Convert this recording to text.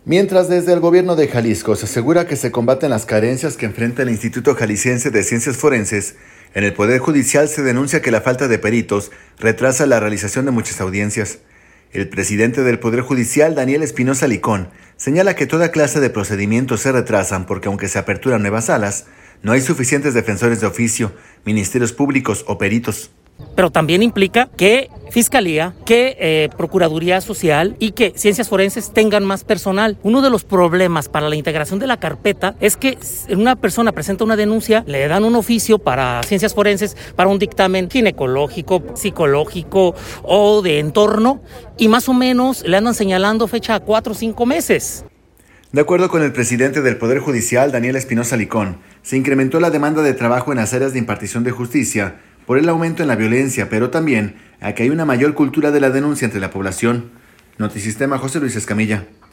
Mientras desde el gobierno de Jalisco se asegura que se combaten las carencias que enfrenta el Instituto Jalisciense de Ciencias Forenses, en el Poder Judicial se denuncia que la falta de peritos retrasa la realización de muchas audiencias. El presidente del Poder Judicial, Daniel Espinosa Licón, señala que toda clase de procedimientos se retrasan porque aunque se aperturan nuevas salas, no hay suficientes defensores de oficio, ministerios públicos o peritos. Pero también implica que Fiscalía, que Procuraduría Social y que Ciencias Forenses tengan más personal. Uno de los problemas para la integración de la carpeta es que una persona presenta una denuncia, le dan un oficio para Ciencias Forenses, para un dictamen ginecológico, psicológico o de entorno, y más o menos le andan señalando fecha a 4 o 5 meses. De acuerdo con el presidente del Poder Judicial, Daniel Espinosa Licón, se incrementó la demanda de trabajo en las áreas de impartición de justicia por el aumento en la violencia, pero también a que hay una mayor cultura de la denuncia entre la población. Notisistema, José Luis Escamilla.